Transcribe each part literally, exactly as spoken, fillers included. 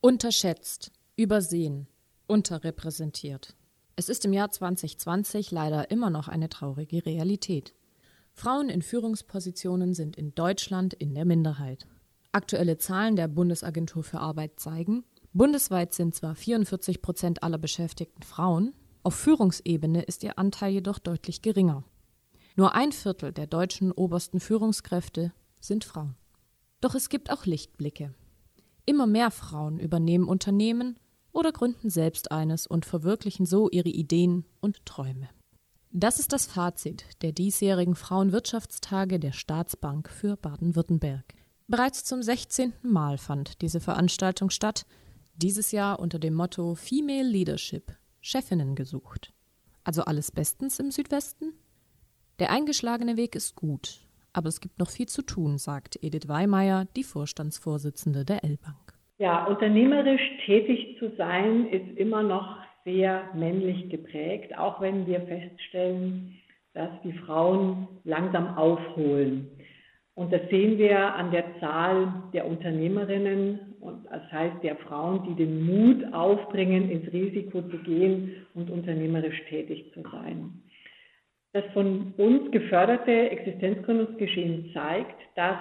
Unterschätzt, übersehen, unterrepräsentiert. Es ist im Jahr zwanzig zwanzig leider immer noch eine traurige Realität. Frauen in Führungspositionen sind in Deutschland in der Minderheit. Aktuelle Zahlen der Bundesagentur für Arbeit zeigen, bundesweit sind zwar vierundvierzig Prozent aller Beschäftigten Frauen, auf Führungsebene ist ihr Anteil jedoch deutlich geringer. Nur ein Viertel der deutschen obersten Führungskräfte sind Frauen. Doch es gibt auch Lichtblicke. Immer mehr Frauen übernehmen Unternehmen oder gründen selbst eines und verwirklichen so ihre Ideen und Träume. Das ist das Fazit der diesjährigen Frauenwirtschaftstage der Staatsbank für Baden-Württemberg. Bereits zum sechzehnten Mal fand diese Veranstaltung statt, dieses Jahr unter dem Motto Female Leadership, Chefinnen gesucht. Also alles bestens im Südwesten? Der eingeschlagene Weg ist gut, aber es gibt noch viel zu tun, sagt Edith Weimeyer, die Vorstandsvorsitzende der L-Bank. Ja, unternehmerisch tätig zu sein, ist immer noch sehr männlich geprägt, auch wenn wir feststellen, dass die Frauen langsam aufholen. Und das sehen wir an der Zahl der Unternehmerinnen, und das heißt der Frauen, die den Mut aufbringen, ins Risiko zu gehen und unternehmerisch tätig zu sein. Das von uns geförderte Existenzgründungsgeschehen zeigt, dass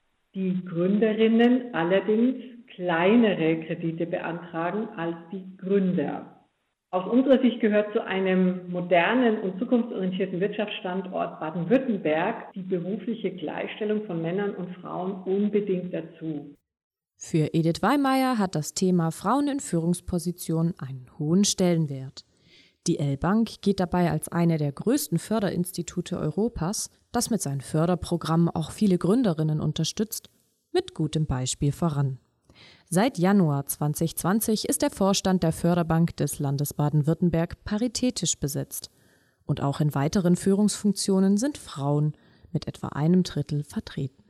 die Gründerinnen allerdings kleinere Kredite beantragen als die Gründer. Aus unserer Sicht gehört zu einem modernen und zukunftsorientierten Wirtschaftsstandort Baden-Württemberg die berufliche Gleichstellung von Männern und Frauen unbedingt dazu. Für Edith Weimeyer hat das Thema Frauen in Führungspositionen einen hohen Stellenwert. Die L-Bank geht dabei als eine der größten Förderinstitute Europas, das mit seinen Förderprogrammen auch viele Gründerinnen unterstützt, mit gutem Beispiel voran. Seit Januar zwanzig zwanzig ist der Vorstand der Förderbank des Landes Baden-Württemberg paritätisch besetzt. Und auch in weiteren Führungsfunktionen sind Frauen mit etwa einem Drittel vertreten.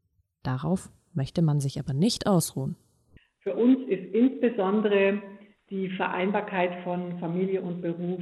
Darauf möchte man sich aber nicht ausruhen. Für uns ist insbesondere die Vereinbarkeit von Familie und Beruf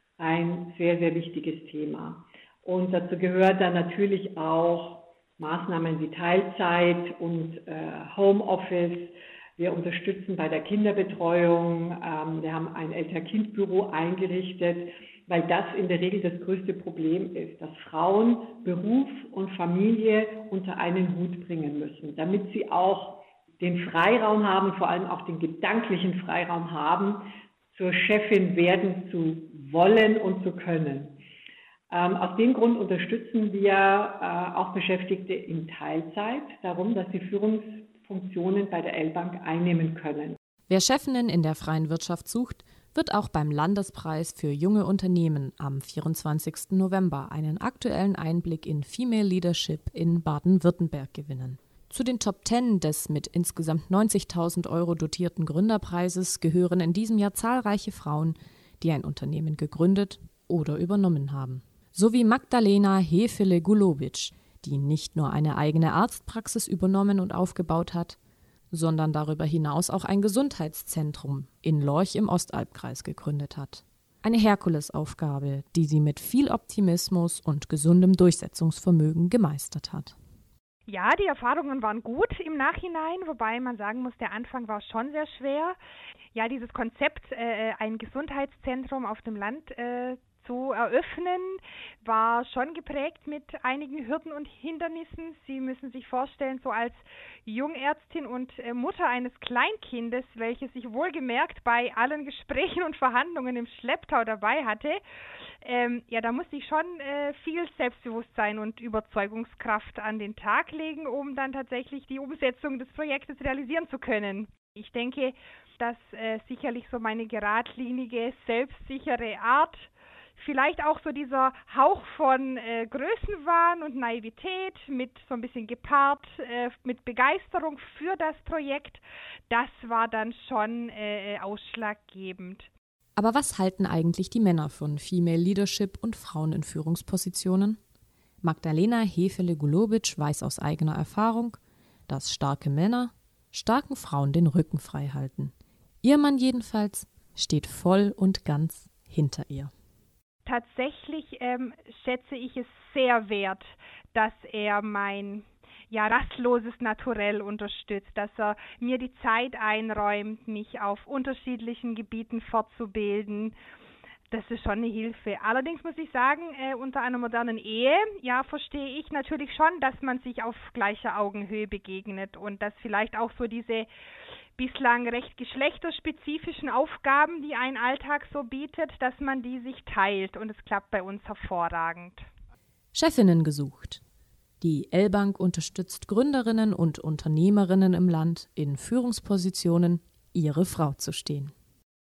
ein sehr, sehr wichtiges Thema. Und dazu gehört dann natürlich auch Maßnahmen wie Teilzeit und äh, Homeoffice. Wir unterstützen bei der Kinderbetreuung. Ähm, wir haben ein Eltern-Kind-Büro eingerichtet, weil das in der Regel das größte Problem ist, dass Frauen Beruf und Familie unter einen Hut bringen müssen, damit sie auch den Freiraum haben, vor allem auch den gedanklichen Freiraum haben, zur Chefin werden zu wollen und zu können. Ähm, aus dem Grund unterstützen wir äh, auch Beschäftigte in Teilzeit darum, dass sie Führungsfunktionen bei der L-Bank einnehmen können. Wer Chefinnen in der freien Wirtschaft sucht, wird auch beim Landespreis für junge Unternehmen am vierundzwanzigsten November einen aktuellen Einblick in Female Leadership in Baden-Württemberg gewinnen. Zu den Top Ten des mit insgesamt neunzigtausend Euro dotierten Gründerpreises gehören in diesem Jahr zahlreiche Frauen, die ein Unternehmen gegründet oder übernommen haben. So wie Magdalena Hefele-Gulowitsch, die nicht nur eine eigene Arztpraxis übernommen und aufgebaut hat, sondern darüber hinaus auch ein Gesundheitszentrum in Lorch im Ostalbkreis gegründet hat. Eine Herkulesaufgabe, die sie mit viel Optimismus und gesundem Durchsetzungsvermögen gemeistert hat. Ja, die Erfahrungen waren gut im Nachhinein, wobei man sagen muss, der Anfang war schon sehr schwer. Ja, dieses Konzept, äh, ein Gesundheitszentrum auf dem Land äh, zu eröffnen, war schon geprägt mit einigen Hürden und Hindernissen. Sie müssen sich vorstellen, so als Jungärztin und äh, Mutter eines Kleinkindes, welches sich wohlgemerkt bei allen Gesprächen und Verhandlungen im Schlepptau dabei hatte, ähm, ja, da musste ich schon äh, viel Selbstbewusstsein und Überzeugungskraft an den Tag legen, um dann tatsächlich die Umsetzung des Projektes realisieren zu können. Ich denke, dass äh, sicherlich so meine geradlinige, selbstsichere Art, vielleicht auch so dieser Hauch von äh, Größenwahn und Naivität mit so ein bisschen gepaart äh, mit Begeisterung für das Projekt, das war dann schon äh, ausschlaggebend. Aber was halten eigentlich die Männer von Female Leadership und Frauen in Führungspositionen? Magdalena Hefele-Gulowitsch weiß aus eigener Erfahrung, dass starke Männer starken Frauen den Rücken frei halten. Ihr Mann jedenfalls steht voll und ganz hinter ihr. Tatsächlich ähm, schätze ich es sehr wert, dass er mein ja, rastloses Naturell unterstützt, dass er mir die Zeit einräumt, mich auf unterschiedlichen Gebieten fortzubilden. Das ist schon eine Hilfe. Allerdings muss ich sagen, äh, unter einer modernen Ehe, ja, verstehe ich natürlich schon, dass man sich auf gleicher Augenhöhe begegnet und dass vielleicht auch so diese bislang recht geschlechterspezifischen Aufgaben, die ein Alltag so bietet, dass man die sich teilt, und es klappt bei uns hervorragend. Chefinnen gesucht. Die L-Bank unterstützt Gründerinnen und Unternehmerinnen im Land, in Führungspositionen ihre Frau zu stehen.